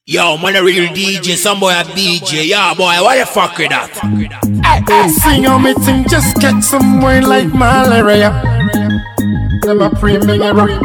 Yo, man, a real DJ, some boy a DJ. Yo, boy, what the fuck with that? Sing on me thing, just get some boy like malaria. Them a pre-ming a rock.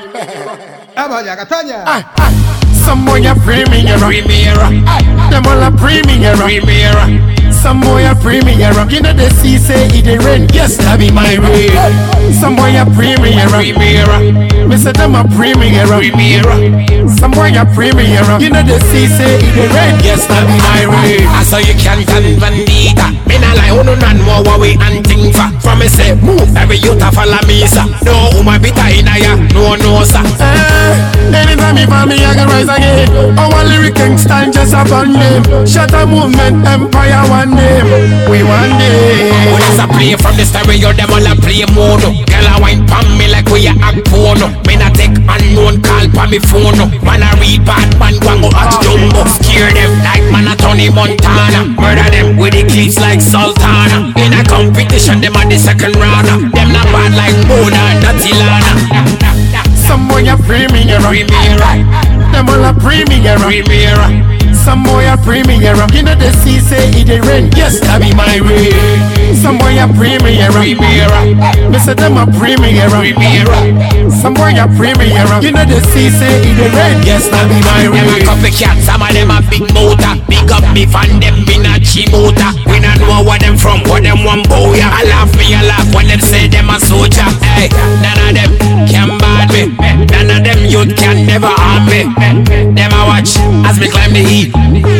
Some boy a pre-ming a rock. Them all a pre-ming a rock. Some boy a pre-ming a rock. You know the sea say it ain't rain. Yes, that be my rain. Some boy a pre-ming a rock. Me say them a pre-ming a rock. Some boy a pre-ming a rock. You know the sea say it ain't rain. Yes, that be my rain. I saw you can't stand bandita. Me nah lie, no none more what we and thing for. From me say move, every youth a follow me sir. No uma bita inna ya, no sir. Anytime you find me, I can rise again. Our lyric stand just upon name. Shut a movement, empire one name. We one day. When I play from the stereo, them all a play mono. Girl a wine pon me like we a act porno. Me not take unknown call pon me phone. Man a read bad man go at jumbo. Scare them like man a Tony Montana. Murder them with the clips like Sultana. In a competition, them a the second runner. Them not bad like Mona, not Tilana. Some boy a pre-ming a rock. Them all a pre-ming a rock. Some boy a pre-ming a rock. You know the sea say it ain't rain. Yes, that be my rain. Some boy a pre-ming a rock. Me say them a pre-ming a rock. Some boy a pre-ming a rock. You know the sea say it ain't rain. Yes, that be my rain. Them a copycat, some of them a big motor. Big up me fan, them in a chimota. We not know where them from, what them want bow ya. I laugh when them say them a soldier. Hey, none of them can bad me. None of them youth can never harm me. Them a watch as me climb the heat.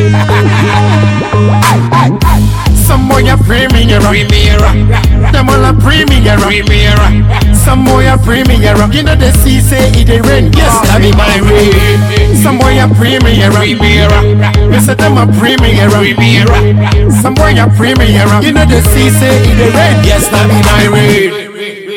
Some boy a pre-ming a rock. Them all a pre-ming a rock. Some boy a pre-ming a rock. You know the sea say it ain't rain. Yes, that be my rain. Some boy a pre-ming a rock. Me say them a pre-ming a rock. Some boy a pre-ming a rock. You know the sea say it ain't rain. Yes, that be my rain.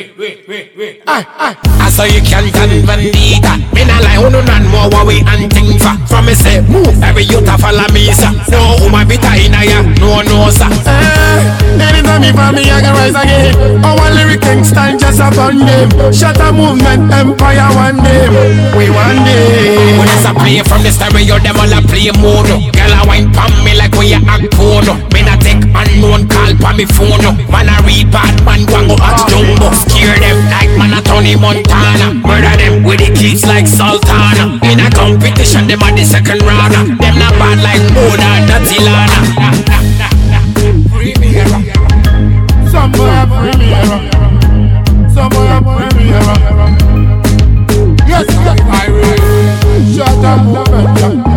I saw you can't stand bandita. Me nah lie, no none more what we and thing for. From me say move, every youth a follow me sir. No uma bita inna ya, no sir. Anytime you find me, I can rise again. Our lyric stand just upon name. Shut a movement, empire one name. We one day. When I play from the stereo, them all a play mono. Girl a wine pon me like we a act porno. Me not take unknown call pon me phone. Man a read bad man go at jumbo. Scare them like man a Tony Montana. Murder them with the clips like Sultana. In a competition, them a the second runner. Them not bad like Mona, not Tilana. Some boy a pre-ming a rock. Some boy a pre-ming a rock. Yes, I will. Shut up, movement.